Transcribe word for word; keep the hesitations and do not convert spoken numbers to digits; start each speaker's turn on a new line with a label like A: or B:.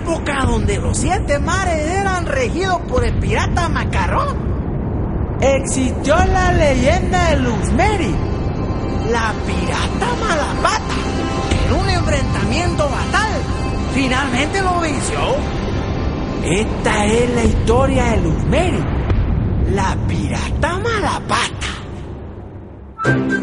A: época donde los siete mares eran regidos por el pirata Macarrón, existió la leyenda de Luzmeri, la pirata Malapata, que en un enfrentamiento fatal finalmente lo venció. Esta es la historia de Luzmeri, la pirata Malapata.